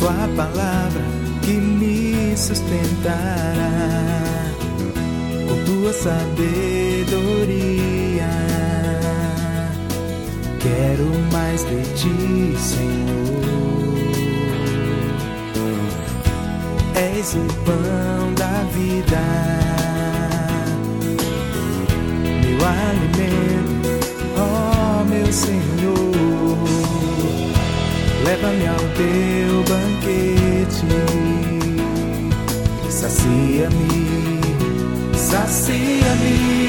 tua palavra que me sustentará, com tua sabedoria. Quero mais de ti, Senhor. És o pão da vida, meu alimento, ó meu Senhor. Leva-me ao teu banquete, sacia-me, sacia-me.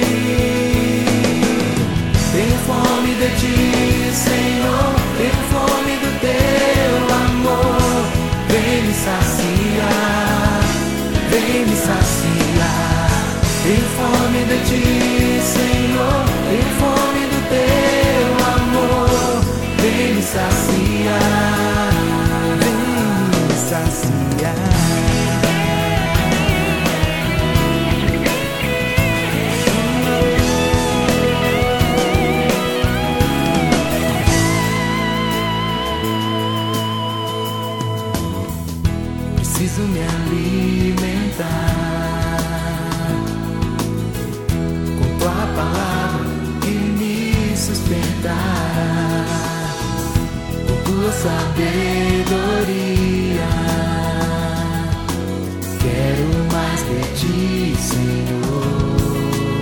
Tenho fome de ti, Senhor, tenho fome do teu amor. Vem me saciar, vem me saciar. Tenho fome de ti, Senhor, tenho fome do teu amor. Vem me saciar, vem me saciar. Preciso me alimentar com tua palavra que me sustentará, com tua sabedoria. Quero mais de ti, Senhor.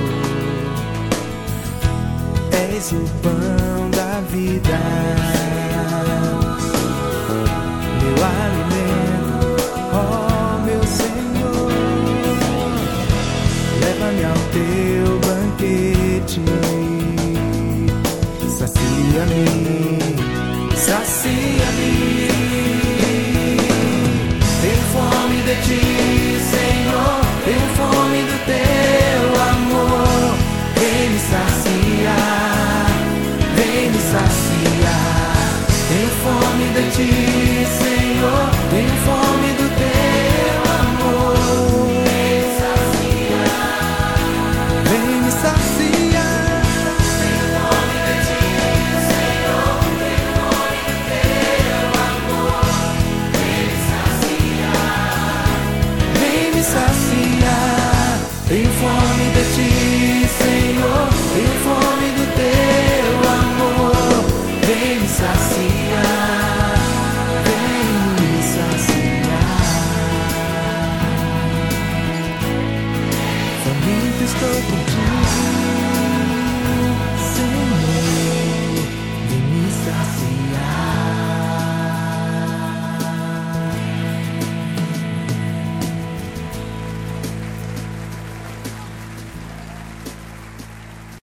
És o pão da vida, meu alimento, ó meu Senhor. Leva-me ao teu banquete, sacia-me, sacia-me.